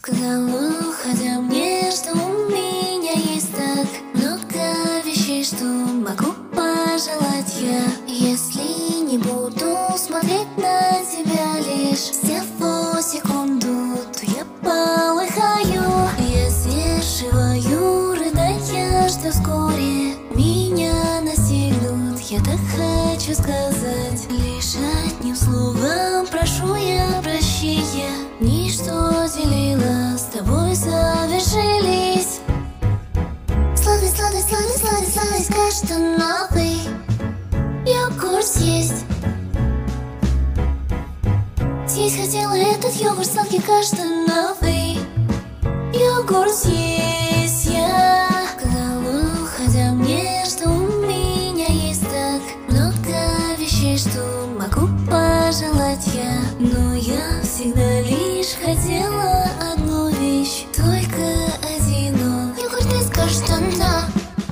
Сказала, хотя мне, что у меня есть так много вещей, что могу пожелать я. Если не буду смотреть на тебя лишь всего секунду, то я полыхаю. Я сдерживаю рыдания, что вскоре меня настигнут. Я так хочу сказать лишь одним словом: прошу я прощения. Ничто делило, с тобой завершились. Сладость, сладость, сладость, сладость, сладость, каждый новый йогурт съесть. Съесть хотела этот йогурт сладкий, каждый новый йогурт съесть я. Сказала, хотя мне, что у меня есть так много вещей, что могу пожелать я. Но я всегда лишь хотела одну вещь, только один он. Йогурт из каштана.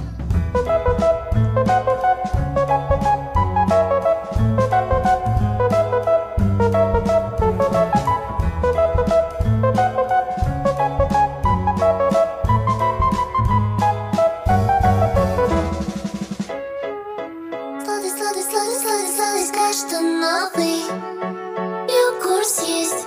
Сладость, сладость, сладость, сладость, сладость, каждый новый йогурт съесть.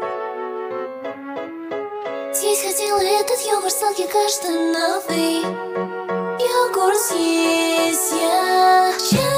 Съесть хотела этот йогурт сладкий, каждый новый йогурт съесть я.